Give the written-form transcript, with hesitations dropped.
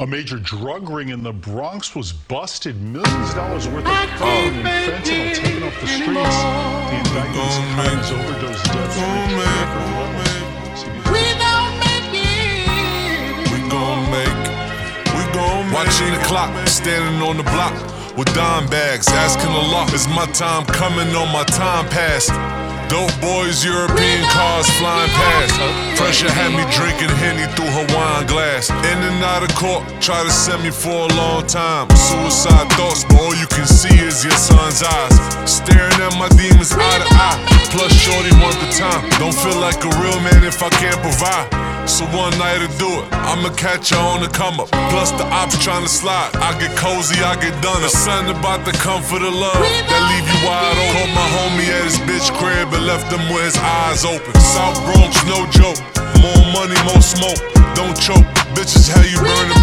A major drug ring in the Bronx was busted. Millions of dollars worth of cocaine and fentanyl taken off the streets. The indictment's crimes overdose deaths reached record levels. Watching the clock, standing on the block with dime bags, asking Allah, is my time coming or my time past? Dope boys, European cars flying past. Pressure had me drinking Henny through her wine glass. In and out of court, try to send me for a long time. Suicide thoughts, but all you can see is your son's eyes. Staring at my demons eye to eye. Plus shorty want the time. Don't feel like a real man if I can't provide. So one night to do it, I'ma catch her on the come up. Plus the ops trying to slide, I get cozy, I get done. There's something about the comfort of love that leave you wide open. Caught my homie at his bitch crib and left him with his eyes open. South Bronx, no joke, more money, more smoke. Don't choke, bitches, how you burn